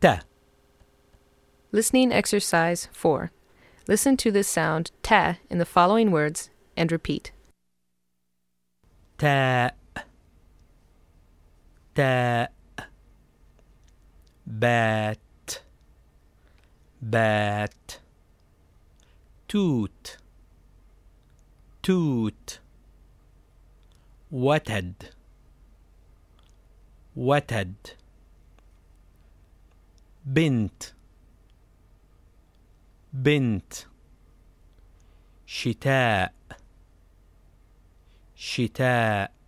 تا. Listening exercise 4. Listen to this sound ta in the following words and repeat. تاء تاء بات بات توت توت وتد وتد بنت بنت شتاء شتاء